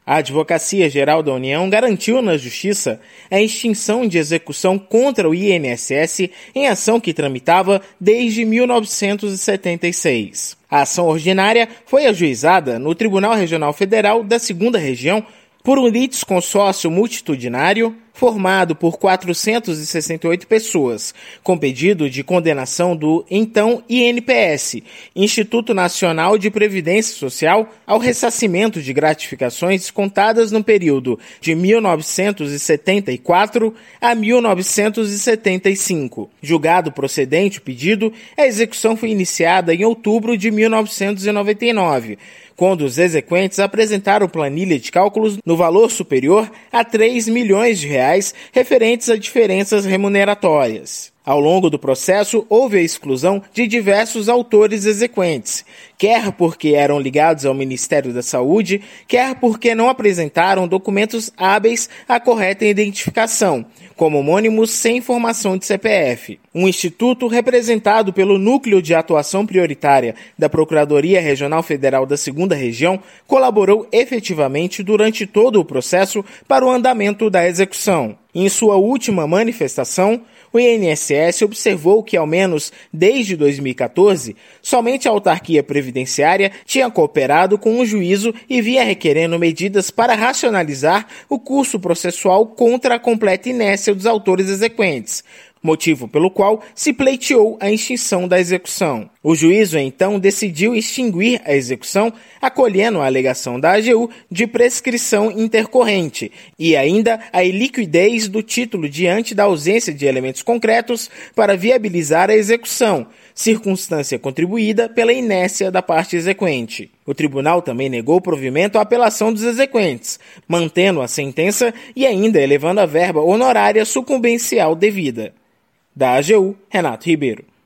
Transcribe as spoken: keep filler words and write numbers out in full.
A Advocacia Geral da União garantiu na Justiça a extinção de execução contra o I N S S em ação que tramitava desde mil novecentos e setenta e seis. A ação ordinária foi ajuizada no Tribunal Regional Federal da segunda Região por um litisconsórcio multitudinário formado por quatrocentas e sessenta e oito pessoas, com pedido de condenação do então I N P S, Instituto Nacional de Previdência Social, ao ressarcimento de gratificações descontadas no período de mil novecentos e setenta e quatro a mil novecentos e setenta e cinco. Julgado procedente o pedido, a execução foi iniciada em outubro de mil novecentos e noventa e nove, quando os exequentes apresentaram planilha de cálculos no valor superior a três milhões de reais referentes a diferenças remuneratórias. Ao longo do processo, houve a exclusão de diversos autores exequentes, quer porque eram ligados ao Ministério da Saúde, quer porque não apresentaram documentos hábeis à correta identificação, como homônimos sem informação de C P F. Um instituto representado pelo Núcleo de Atuação Prioritária da Procuradoria Regional Federal da segunda Região colaborou efetivamente durante todo o processo para o andamento da execução. Em sua última manifestação, o I N S S observou que, ao menos desde dois mil e quatorze, somente a autarquia previdenciária tinha cooperado com o juízo e vinha requerendo medidas para racionalizar o curso processual contra a completa inércia dos autores exequentes, motivo pelo qual se pleiteou a extinção da execução. O juízo, então, decidiu extinguir a execução, acolhendo a alegação da A G U de prescrição intercorrente e ainda a iliquidez do título diante da ausência de elementos concretos para viabilizar a execução, circunstância contribuída pela inércia da parte exequente. O tribunal também negou provimento à apelação dos exequentes, mantendo a sentença e ainda elevando a verba honorária sucumbencial devida. Da A G U, Renato Ribeiro.